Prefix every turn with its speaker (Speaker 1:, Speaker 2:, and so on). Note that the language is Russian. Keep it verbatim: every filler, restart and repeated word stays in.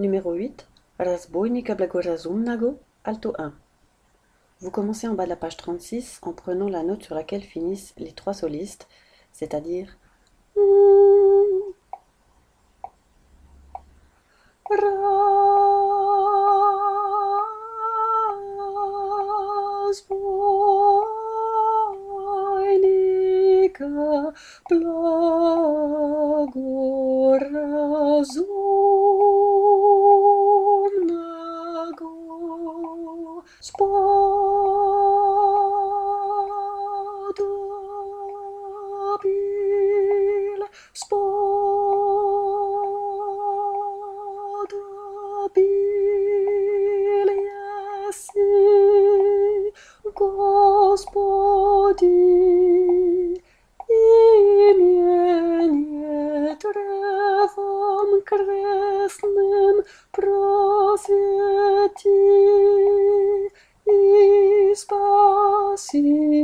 Speaker 1: Numéro huit. Разбойника благоразумного, alto un. Vous commencez en bas de la page trente-six en prenant la note sur laquelle finissent les trois solistes, c'est-à-dire разбойника благоразумного сподобил, сподобил еси, Господи, имение древом крестным просвети и спаси.